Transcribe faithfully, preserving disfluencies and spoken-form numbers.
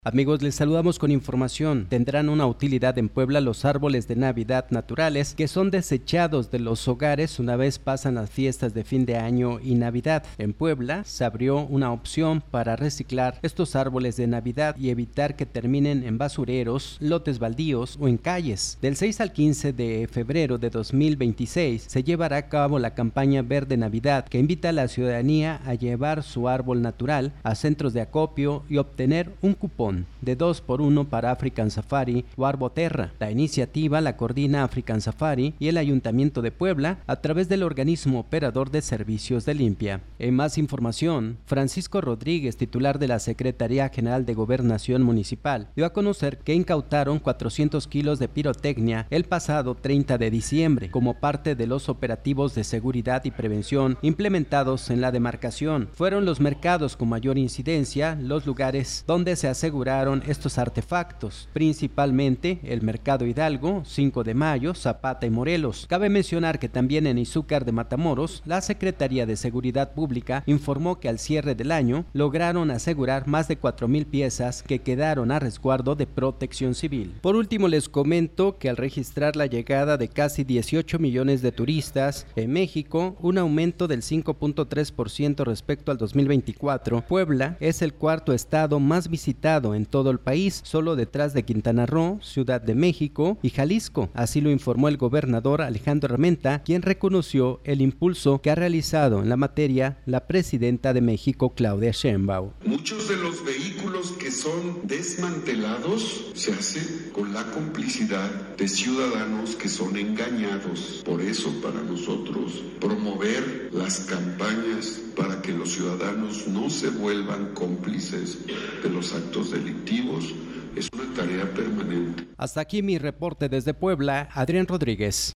Amigos, les saludamos con información. Tendrán una utilidad en Puebla los árboles de Navidad naturales que son desechados de los hogares una vez pasan las fiestas de fin de año y Navidad. En Puebla se abrió una opción para reciclar estos árboles de Navidad y evitar que terminen en basureros, lotes baldíos o en calles. Del seis al quince de febrero de dos mil veintiséis se llevará a cabo la campaña Verde Navidad, que invita a la ciudadanía a llevar su árbol natural a centros de acopio y obtener un cupón de dos por uno para African Safari o Arboterra. La iniciativa la coordina African Safari y el Ayuntamiento de Puebla a través del organismo operador de servicios de limpia. En más información, Francisco Rodríguez, titular de la Secretaría General de Gobernación Municipal, dio a conocer que incautaron cuatrocientos kilos de pirotecnia el pasado treinta de diciembre como parte de los operativos de seguridad y prevención implementados en la demarcación. Fueron los mercados con mayor incidencia los lugares donde se aseguró estos artefactos, principalmente el Mercado Hidalgo, cinco de mayo, Zapata y Morelos. Cabe mencionar que también en Izúcar de Matamoros, la Secretaría de Seguridad Pública informó que al cierre del año lograron asegurar más de cuatro mil piezas que quedaron a resguardo de Protección Civil. Por último, les comento que al registrar la llegada de casi dieciocho millones de turistas en México, un aumento del cinco punto tres por ciento respecto al dos mil veinticuatro, Puebla es el cuarto estado más visitado en todo el país, solo detrás de Quintana Roo, Ciudad de México y Jalisco. Así lo informó el gobernador Alejandro Armenta, quien reconoció el impulso que ha realizado en la materia la presidenta de México, Claudia Sheinbaum. Muchos de los vehículos que son desmantelados se hacen con la complicidad de ciudadanos que son engañados. Por eso, para nosotros, promover las campañas para que los ciudadanos no se vuelvan cómplices de los actos delictivos es una tarea permanente. Hasta aquí mi reporte desde Puebla, Adrián Rodríguez.